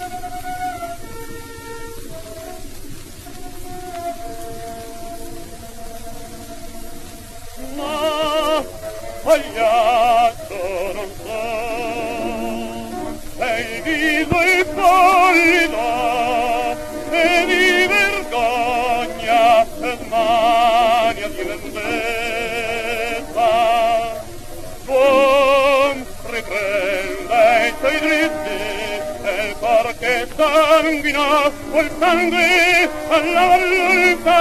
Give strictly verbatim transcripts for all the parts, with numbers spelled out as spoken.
Ma sbagliato non so, sei viso il pollido e di vergogna e smania di vendetta. Non riprenda i tuoi dritti e il cor che sanguina col sangue alla volta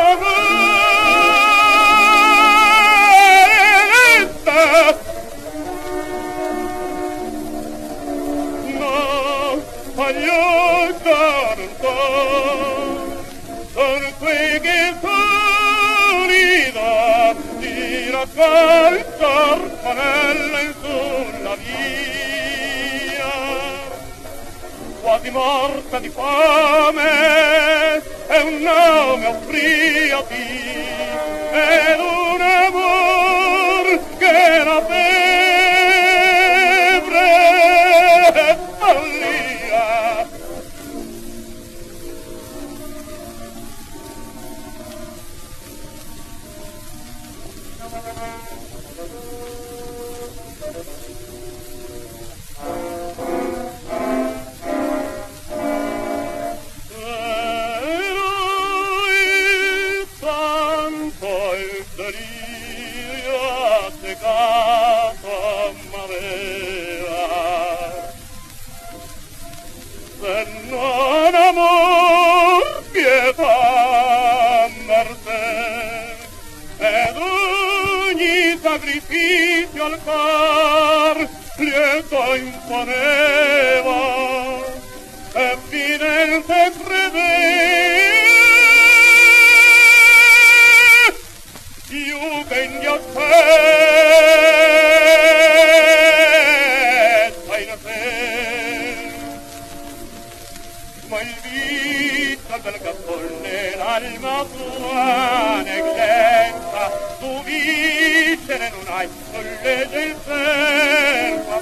sono quei che solida di raccoltar panella in sulla via, quasi morta di fame è un nome offriati ed un amor che la febbre è follia. Se non amor, pietà, mercè, ed ogni sacrificio al cor lieto imponeva, e finente credè, più che inghiottezza in te. Ma il vita del gattone l'alma tua negligenza, tu viscere non hai, non legge il servo a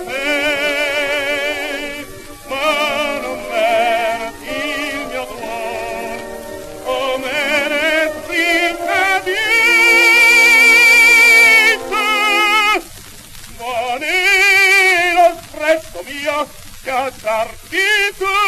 te, ma non meriti il mio duol, o meresti il cadito, ma nello stretto mio piazzarti tu.